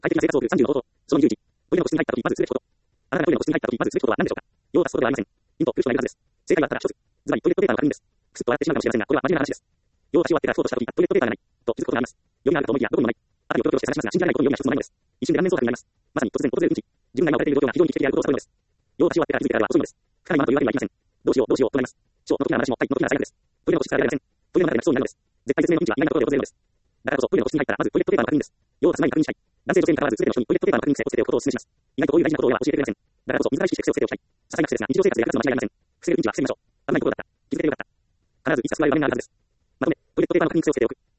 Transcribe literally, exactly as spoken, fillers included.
快適な生活を送るさんじゅうの方法。そのにじゅういち。トイレの個室に入った時、まずすべきこと。あなたがトイレの個室に入った時、まずすべきことは何でしょうか。用を足すことではありません。ヒント、空所がいるはずです。正解はただ一つ。ズバリトイレットペーパーの確認です。くすっと笑ってしまうかもしれませんが、これは真面目な話です。用を足を割ってからそうとした時、トイレットペーパーがない。と気づくことがあります。よりあるかと思いきや、どこにもない。あたりをキョロキョロして探しますが、信じられないことのような一つもないのです。一瞬で顔面蒼白になります。まさに突然、突然うんち。自分が今置かれている状況が非常に危機的であることを悟るのです。用を足を割ってから気づいてからは遅いのです。深いままというわけにはいきません。どうしよう、どうしよう、となります。小の時の話も、はい、の時なら最悪です。トイレの個室から出られません。トイレの中で泣きそうになるのです。絶対絶命のピンチは意外なところで訪れるのです。だからこそ、トイレの個室に入ったら、まずトイレットペーパーの確認です。用を足す前に確認したい。男性女性に関わらず、すべての人にトイレットペーパーの確認癖をつけておくことをお勧めします。意外とこういう大事なことを親は教えてくれません。だからこそ、自ら意識して癖をつけておきたい。些細な癖ですが、日常生活で役立つのは間違いありません。防げるピンチは防ぎましょう。危ないところだった。気づけてよかった。必ずいつか救われる場面があるはずです。まとめ、トイレットペーパーの確認癖をつけておく。